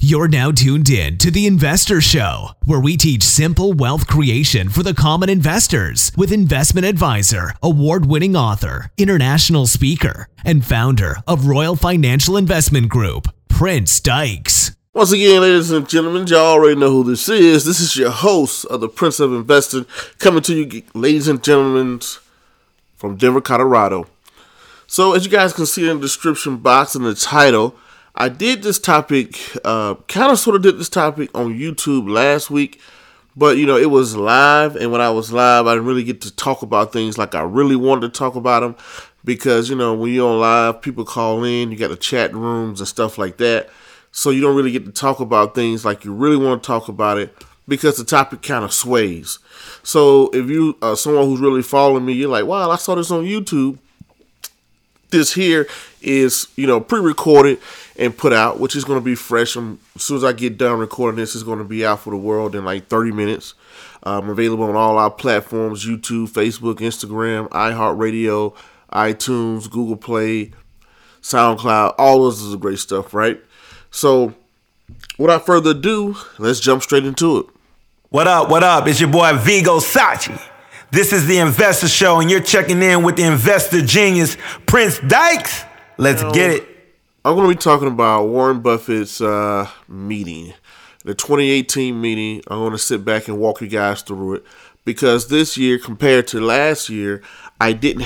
You're now tuned in to The Investor Show, where we teach simple wealth creation for the common investors with investment advisor, award-winning author, international speaker, and founder of Royal Financial Investment Group, Prince Dykes. Once again, ladies and gentlemen, y'all already know who this is. This is your host of the Prince of Investing, coming to you, ladies and gentlemen, from Denver, Colorado. So, as you guys can see in the description box and the title, I did this topic, did this topic on YouTube last week, but, it was live, and when I was live, I didn't really get to talk about things like I really wanted to talk about them, because, when you're on live, people call in, you got the chat rooms and stuff like that, so you don't really get to talk about things like you really want to talk about it, because the topic kind of sways. So, if you someone who's really following me, you're like, wow, I saw this on YouTube. This here is, pre-recorded and put out, which is going to be fresh. As soon as I get done recording this, it's going to be out for the world in like 30 minutes. Available on all our platforms, YouTube, Facebook, Instagram, iHeartRadio, iTunes, Google Play, SoundCloud. All those is great stuff, right? So, without further ado, let's jump straight into it. What up? It's your boy Vigo Sachi. This is The Investor Show, and you're checking in with the investor genius, Prince Dykes. Let's get it. I'm going to be talking about Warren Buffett's meeting, the 2018 meeting. I'm going to sit back and walk you guys through it, because this year, compared to last year, I didn't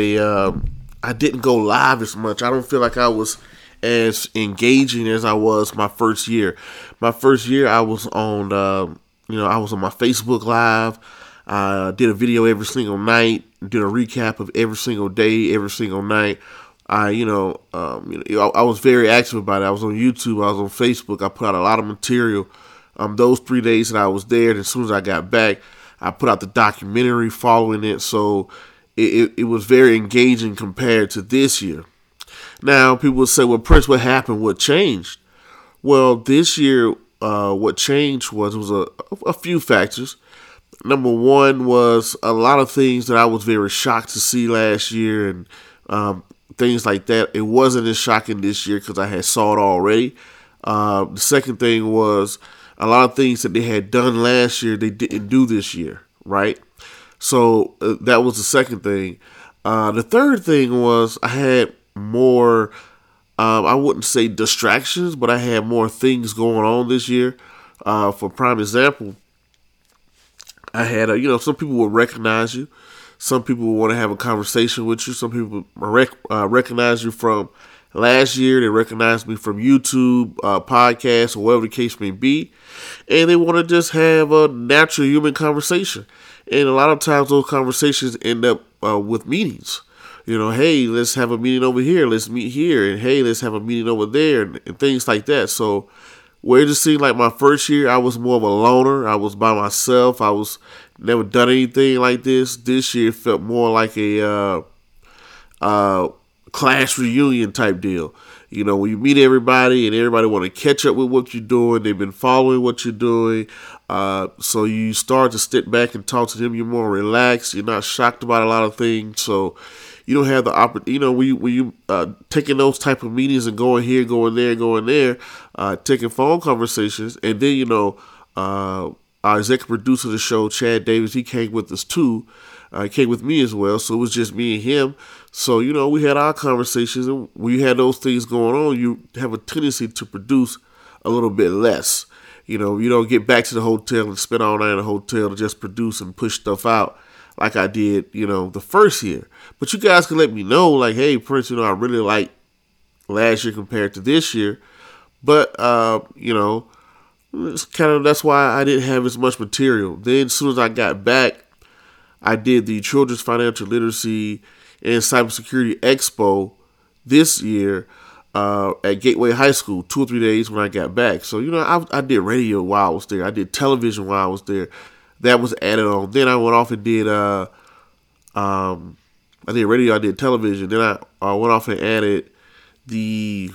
go live as much. I don't feel like I was as engaging as I was my first year. My first year, I was on, I was on my Facebook Live. I did a video every single night, did a recap of every single day, every single night. I was very active about it. I was on YouTube, I was on Facebook. I put out a lot of material those 3 days that I was there. And as soon as I got back, I put out the documentary following it. So it was very engaging compared to this year. Now, people will say, well, Prince, what happened? What changed? Well, this year, what changed was a few factors. Number one was a lot of things that I was very shocked to see last year, and things like that. It wasn't as shocking this year because I had saw it already. The second thing was a lot of things that they had done last year they didn't do this year, right? So that was the second thing. The third thing was I had more, I wouldn't say distractions, but I had more things going on this year. For prime example, I had, some people will recognize you. Some people will want to have a conversation with you. Some people recognize you from last year. They recognize me from YouTube, podcasts, or whatever the case may be. And they want to just have a natural human conversation. And a lot of times those conversations end up with meetings. Hey, let's have a meeting over here. Let's meet here. And hey, let's have a meeting over there, and things like that. So, where it just seemed like my first year, I was more of a loner. I was by myself. I was never done anything like this. This year felt more like a class reunion type deal. When you meet everybody and everybody want to catch up with what you're doing. They've been following what you're doing. So you start to step back and talk to them. You're more relaxed. You're not shocked about a lot of things. So you don't have the opportunity, when you taking those type of meetings and going here, going there, taking phone conversations. And then, our executive producer of the show, Chad Davis, he came with us too. He came with me as well. So it was just me and him. So, we had our conversations, and when you had those things going on, you have a tendency to produce a little bit less. You don't get back to the hotel and spend all night in the hotel to just produce and push stuff out like I did, the first year. But you guys can let me know, like, hey, Prince, I really like last year compared to this year. But, it's that's why I didn't have as much material. Then as soon as I got back, I did the Children's Financial Literacy and Cybersecurity Expo this year at Gateway High School, 2 or 3 days when I got back. So, I did radio while I was there. I did television while I was there. That was added on. Then I went off and did I did radio, I did television. Then I went off and added the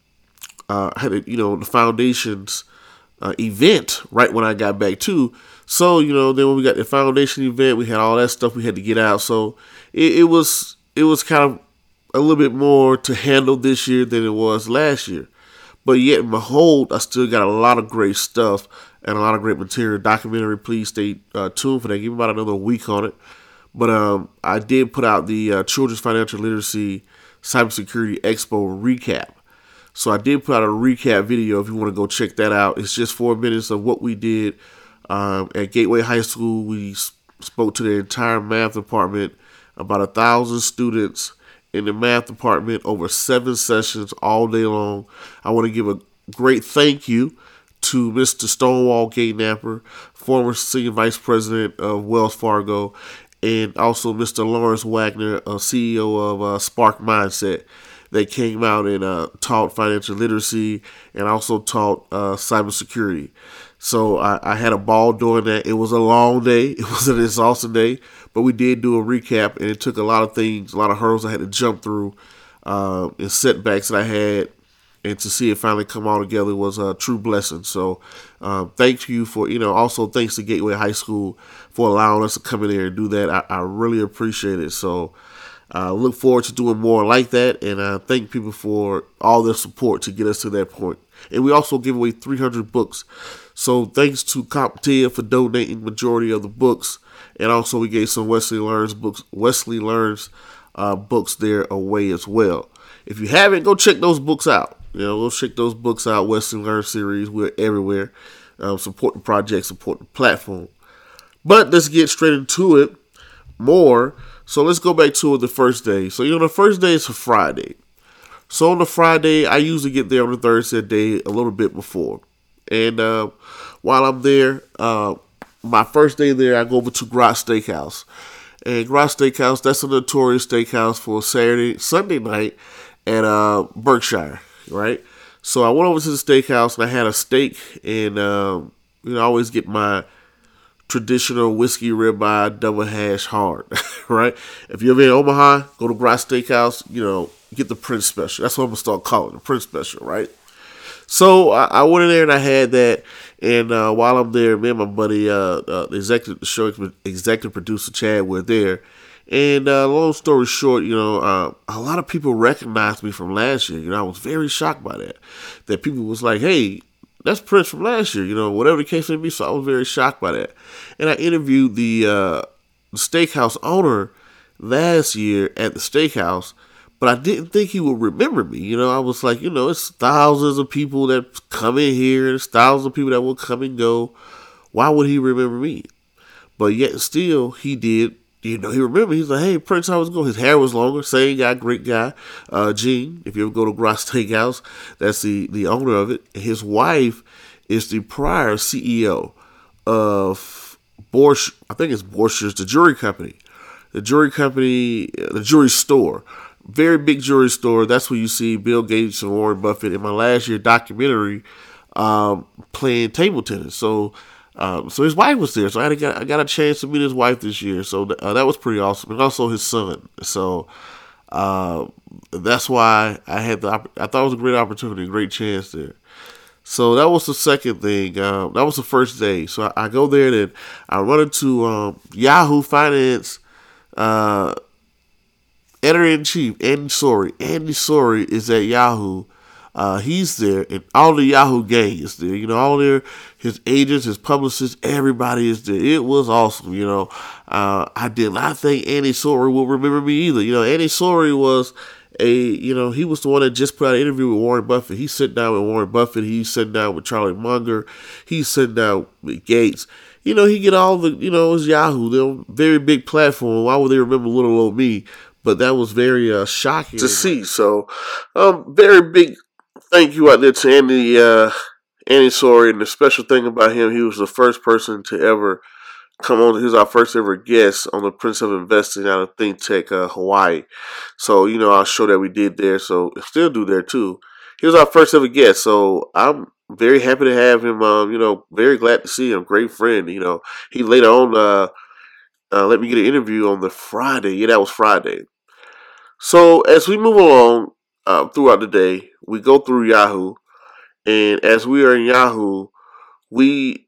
the foundation's event right when I got back too. So, then when we got the foundation event, we had all that stuff we had to get out. So it was kind of a little bit more to handle this year than it was last year. But yet, in behold, I still got a lot of great stuff and a lot of great material. Documentary, please stay tuned for that. Give me about another week on it. But I did put out the Children's Financial Literacy Cybersecurity Expo recap. So I did put out a recap video if you want to go check that out. It's just 4 minutes of what we did at Gateway High School. We spoke to the entire math department, about 1,000 students in the math department over 7 sessions all day long. I want to give a great thank you to Mr. Stonewall Gate-Napper, former Senior Vice President of Wells Fargo, and also Mr. Lawrence Wagner, CEO of Spark Mindset. They came out and taught financial literacy and also taught cybersecurity. So I had a ball doing that. It was a long day. It was an exhausting day, but we did do a recap, and it took a lot of things, a lot of hurdles I had to jump through, and setbacks that I had, and to see it finally come all together was a true blessing. So thank you for, also thanks to Gateway High School for allowing us to come in there and do that. I really appreciate it. So I look forward to doing more like that, and I thank people for all their support to get us to that point. And we also give away 300 books. So thanks to CompTIA for donating majority of the books, and also we gave some Wesley Learns books there away as well. If you haven't, go check those books out. Go check those books out. Wesley Learns series. We're everywhere. Support the project, support the platform. But let's get straight into it more. So let's go back to the first day. So, the first day is a Friday. So on the Friday, I usually get there on the Thursday day a little bit before. And while I'm there, my first day there, I go over to Grot's Steakhouse. And Grot's Steakhouse, that's a notorious steakhouse for Sunday night at Berkshire, right? So I went over to the steakhouse and I had a steak, and I always get my traditional whiskey ribeye double hash hard, right? If you're ever in Omaha, go to Grot's Steakhouse, get the Prince Special. That's what I'm going to start calling the Prince Special, right? So I went in there and I had that, and while I'm there, me and my buddy, the executive producer Chad, were there. And long story short, a lot of people recognized me from last year. I was very shocked by that. That people was like, hey, that's Prince from last year, whatever the case may be. So I was very shocked by that. And I interviewed the steakhouse owner last year at the steakhouse, but I didn't think he would remember me. I was like, it's thousands of people that come in here. There's thousands of people that will come and go. Why would he remember me? But yet still, he did. He remembered. He's like, hey, Prince, how was it going? His hair was longer. Same guy, great guy. Gene, if you ever go to Grot's Steakhouse, that's the owner of it. His wife is the prior CEO of Borsch. I think it's Borsch's, the jewelry company. The jewelry store. Very big jewelry store. That's where you see Bill Gates and Warren Buffett in my last year documentary playing table tennis. So his wife was there. So I got a chance to meet his wife this year. So that was pretty awesome. And also his son. So that's why I thought it was a great opportunity, a great chance there. So that was the second thing. That was the first day. So I go there and I run into Yahoo Finance editor-in-chief, Andy Sorey. Andy Sorey is at Yahoo. He's there, and all the Yahoo gang is there. All his agents, his publicists, everybody is there. It was awesome. I did not think Andy Sorey will remember me either. Andy Sorey was he was the one that just put out an interview with Warren Buffett. He's sitting down with Warren Buffett. He's sitting down with Charlie Munger. He's sitting down with Gates. He get all the, it's Yahoo. They're a very big platform. Why would they remember little old me? But that was very shocking to see. So, very big thank you out there to Andy Sorey. And the special thing about him, he was the first person to ever come on. He was our first ever guest on the Prince of Investing out of Think Tech, Hawaii. So, our show that we did there. So, still do there too. He was our first ever guest. So, I'm very happy to have him. Very glad to see him. Great friend. He later on let me get an interview on the Friday. Yeah, that was Friday. So as we move along throughout the day, we go through Yahoo, and as we are in Yahoo, we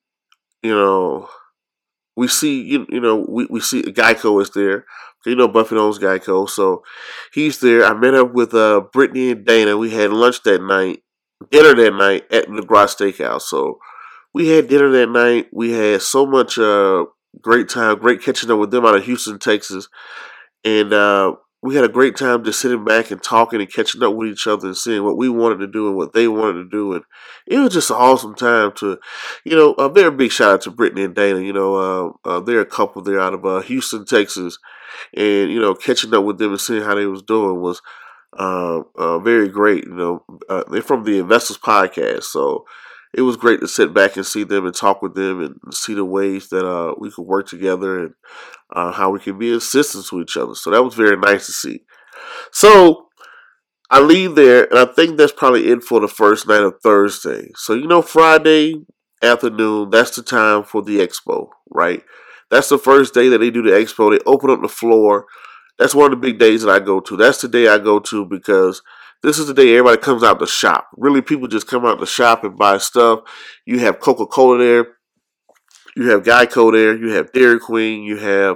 see we see Geico is there. Buffett owns Geico, so he's there. I met up with Brittany and Dana. We had lunch that night. dinner that night at the Gras Steakhouse. So we had dinner that night. We had so much great time, great catching up with them out of Houston, Texas. And we had a great time just sitting back and talking and catching up with each other and seeing what we wanted to do and what they wanted to do. And it was just an awesome time to, a very big shout out to Brittany and Dana. They're a couple there out of Houston, Texas. And, catching up with them and seeing how they was doing was very great. They're from the Investors Podcast. So it was great to sit back and see them and talk with them and see the ways that we could work together and how we can be assistants to each other. So that was very nice to see. So I leave there, and I think that's probably it for the first night of Thursday. So, Friday afternoon, that's the time for the expo, right? That's the first day that they do the expo. They open up the floor. That's one of the big days that I go to. That's the day I go to because this is the day everybody comes out to shop. Really, people just come out to shop and buy stuff. You have Coca-Cola there. You have Geico there. You have Dairy Queen. You have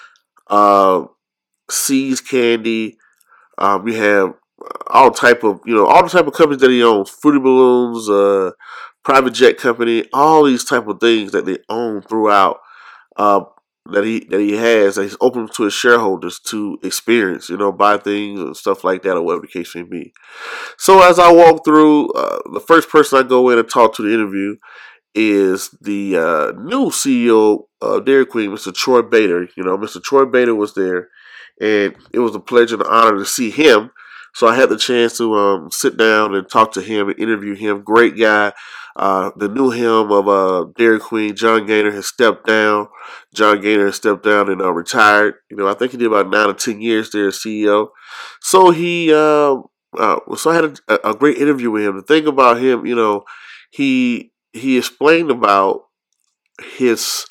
See's Candy. You have all the type of companies that he owns. Fruity Balloons, Private Jet Company, all these type of things that they own throughout. That he has, that he's open to his shareholders to experience, buy things and stuff like that, or whatever the case may be. So as I walk through, the first person I go in and talk to the interview is the new CEO of Dairy Queen, Mr. Troy Bader. Mr. Troy Bader was there, and it was a pleasure and honor to see him. So I had the chance to sit down and talk to him and interview him. Great guy. The new him of Dairy Queen, John Gaynor, has stepped down. John Gaynor has stepped down and retired. I think he did about 9 or 10 years there as CEO. So so I had a great interview with him. The thing about him, he explained about his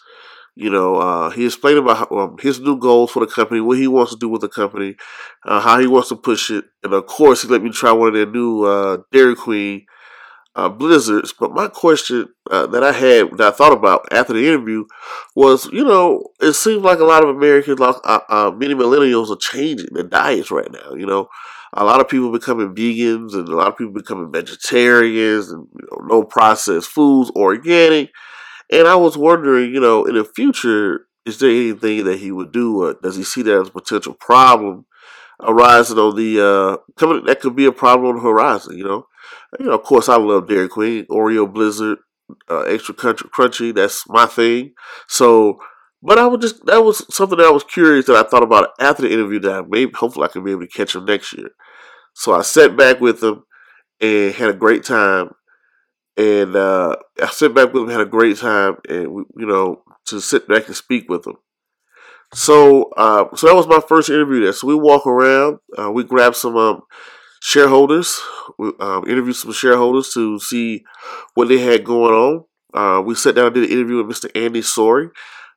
his new goals for the company, what he wants to do with the company, how he wants to push it, and of course he let me try one of their new Dairy Queen blizzards. But my question that I thought about after the interview was, it seems like a lot of Americans, many millennials, are changing their diets right now. A lot of people becoming vegans and a lot of people becoming vegetarians and no processed foods, organic. And I was wondering, in the future, is there anything that he would do, or does he see that as a potential problem arising on the coming? That could be a problem on the horizon. Of course, I love Dairy Queen, Oreo Blizzard, extra crunchy. That's my thing. So, but that was something that I was curious that I thought about after the interview. That hopefully, I can be able to catch him next year. So I sat back with him and had a great time. And I sat back with him, had a great time, and to sit back and speak with him. So that was my first interview there. So we walk around, we grab some shareholders, we interviewed some shareholders to see what they had going on. We sat down and did an interview with Mr. Andy Sorey.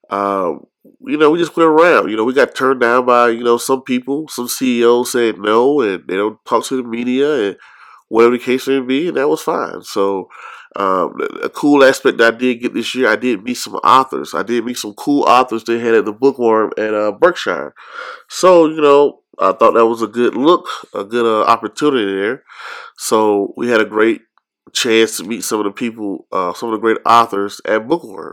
We just went around. We got turned down by some people, some CEOs said no, and they don't talk to the media and whatever the case may be, and that was fine. So, a cool aspect that I did get this year, I did meet some authors. I did meet some cool authors they had at the Bookworm at Berkshire. So, I thought that was a good look, a good opportunity there. So, we had a great chance to meet some of the people, some of the great authors at Bookworm.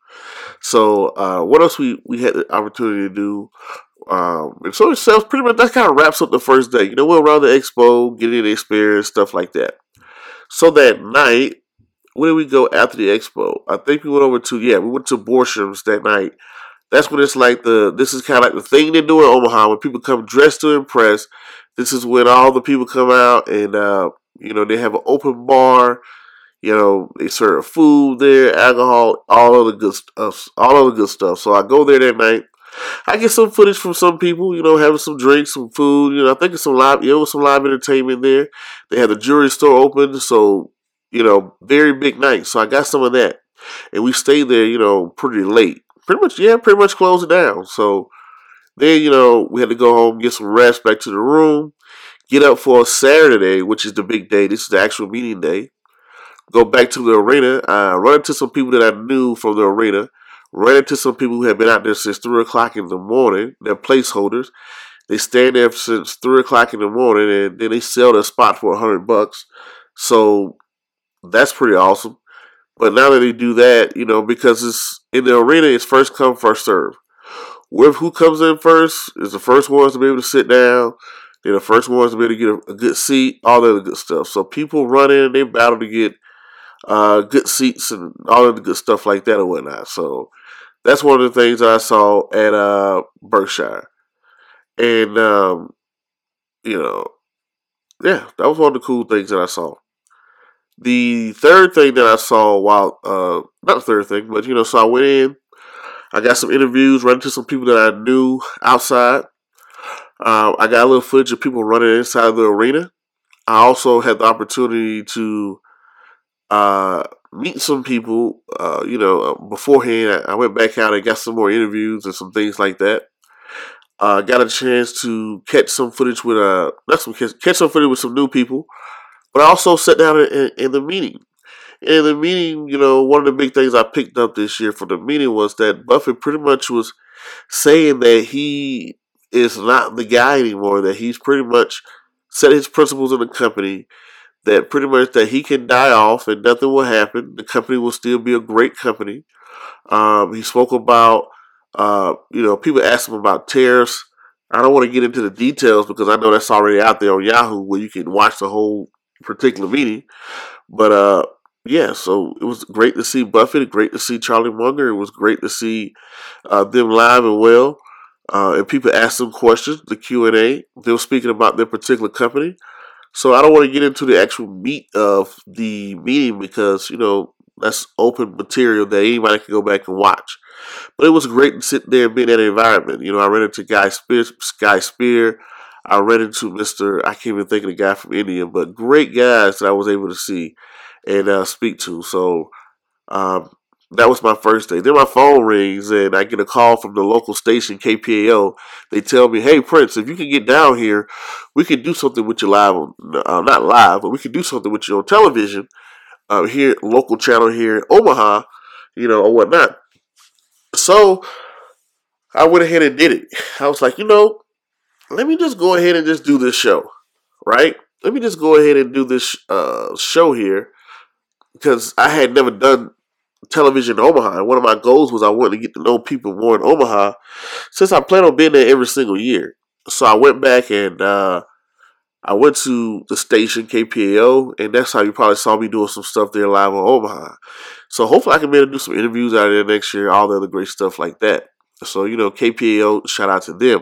So, what else we had the opportunity to do? And so it pretty much, that kind of wraps up the first day. We're around the expo, getting the experience, stuff like that. So that night, where did we go after the expo? I think we went to Borsham's that night. That's when it's like this is kind of like the thing they do in Omaha, when people come dressed to impress. This is when all the people come out and, they have an open bar. They serve food there, alcohol, all of the good stuff. So I go there that night. I get some footage from some people, having some drinks, some food. I think it's some live entertainment there. They had the jewelry store open, so, very big night. So I got some of that. And we stayed there, pretty late. Pretty much closed it down. So then, we had to go home, get some rest, back to the room, get up for a Saturday, which is the big day. This is the actual meeting day. Go back to the arena, run into some people that I knew from the arena. Ran into some people who had been out there since 3 o'clock in the morning. They're placeholders. They stand there since 3 o'clock in the morning, and then they sell their spot for $100. So that's pretty awesome. But now that they do that, because it's in the arena, it's first come, first serve. Who comes in first is the first ones to be able to sit down. They're the first ones to be able to get a good seat, all the other good stuff. So people run in, they battle to get good seats and all of the good stuff like that and whatnot. So that's one of the things that I saw at Berkshire. And, yeah, that was one of the cool things that I saw. The third thing that I saw not the third thing, but, so I went in, I got some interviews, ran into some people that I knew outside. I got a little footage of people running inside the arena. I also had the opportunity to meet some people, beforehand. I went back out and got some more interviews and some things like that. Got a chance to catch some footage with catch some footage with some new people, but I also sat down in the meeting. In the meeting, one of the big things I picked up this year from the meeting was that Buffett pretty much was saying that he is not the guy anymore, that he's pretty much set his principles in the company, that pretty much that he can die off and nothing will happen. The company will still be a great company. He spoke about, people asked him about tariffs. I don't want to get into the details because I know that's already out there on Yahoo where you can watch the whole particular meeting. But, yeah, so it was great to see Buffett, great to see Charlie Munger. It was great to see them live and well. And people asked them questions, the Q&A. They were speaking about their particular company. So I don't want to get into the actual meat of the meeting because, that's open material that anybody can go back and watch. But it was great to sit there and be in that environment. I ran into Guy Spear. I ran into I can't even think of the guy from India, but great guys that I was able to see and speak to. So that was my first day. Then my phone rings and I get a call from the local station, KPAO. They tell me, hey, Prince, if you can get down here, we can do something with you live not live, but we can do something with you on television here, local channel here in Omaha, or whatnot. So I went ahead and did it. I was like, let me just go ahead and just do this show, right? Let me just go ahead and do this show here because I had never done television in Omaha. And one of my goals was I wanted to get to know people more in Omaha since I plan on being there every single year. So I went back and I went to the station, KPAO, and that's how you probably saw me doing some stuff there live on Omaha. So hopefully I can be able to do some interviews out of there next year, all the other great stuff like that. So, KPAO, shout out to them.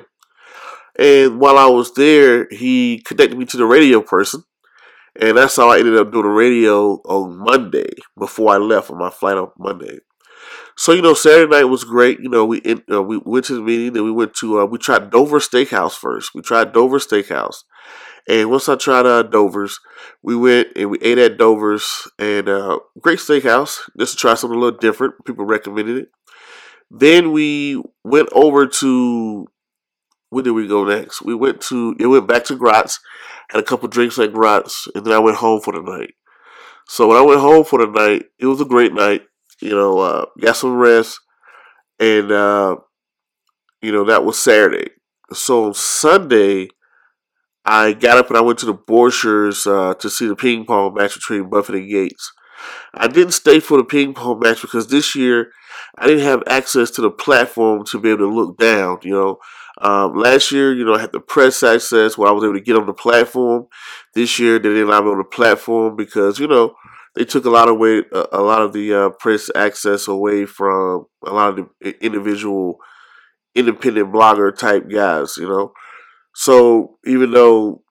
And while I was there, he connected me to the radio person. And that's how I ended up doing the radio on Monday before I left on my flight on Monday. So, Saturday night was great. We went to the meeting, then we tried Dover Steakhouse first. We tried Dover Steakhouse. And once I tried Dover's, we went and we ate at Dover's and great steakhouse, just to try something a little different. People recommended it. Then we went over to, where did we go next? We went back to Gratz, had a couple drinks at Gratz, and then I went home for the night. So when I went home for the night, it was a great night. Got some rest, and that was Saturday. So on Sunday, I got up and I went to the Borchers to see the ping pong match between Buffett and Gates. I didn't stay for the ping pong match because this year I didn't have access to the platform to be able to look down. Last year, I had the press access where I was able to get on the platform. This year, they didn't allow me on the platform because they took a lot of the press access away from a lot of the individual independent blogger type guys. So even though,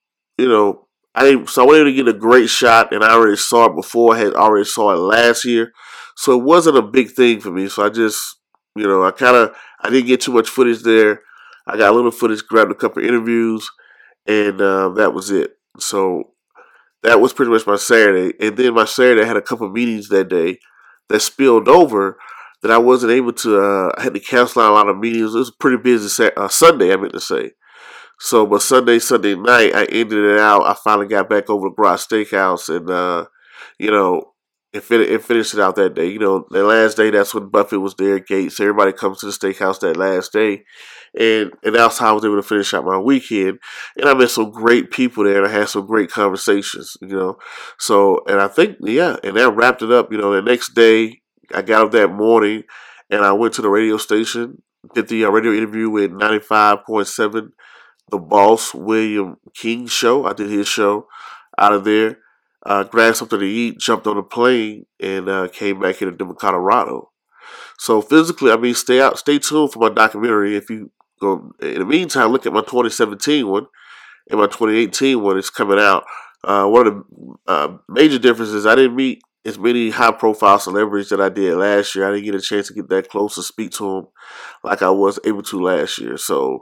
I wasn't able to get a great shot, and I already saw it before. I had already saw it last year, so it wasn't a big thing for me. So I just, I didn't get too much footage there. I got a little footage, grabbed a couple of interviews, and that was it. So that was pretty much my Saturday. And then my Saturday, I had a couple of meetings that day that spilled over that I wasn't able to. I had to cancel out a lot of meetings. It was a pretty busy Sunday, I meant to say. So, but Sunday night, I ended it out. I finally got back over to Gratz Steakhouse, and and finished it out that day. You know, the last day, that's when Buffett was there at Gates. Everybody comes to the steakhouse that last day. And that's how I was able to finish out my weekend. And I met some great people there, and I had some great conversations, you know. So, and I think, and that wrapped it up. You know, the next day, I got up that morning, and I went to the radio station, did the radio interview with 95.7, The Boss, William King show. I did his show out of there. Grabbed something to eat, jumped on a plane, and came back here to Denver, Colorado. So physically, I mean, stay tuned for my documentary. If you go, in the meantime, look at my 2017 one, and my 2018 one is coming out. One of the major differences, I didn't meet as many high-profile celebrities that I did last year. I didn't get a chance to get that close to speak to them like I was able to last year. So,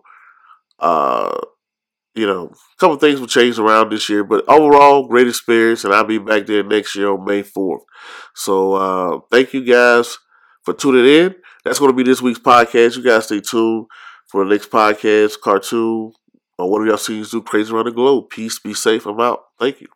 you know, a couple things will change around this year, but overall, great experience, and I'll be back there next year on May 4th. So, thank you guys for tuning in. That's going to be this week's podcast. You guys stay tuned for the next podcast, cartoon, or what do y'all see do crazy around the globe. Peace, be safe. I'm out. Thank you.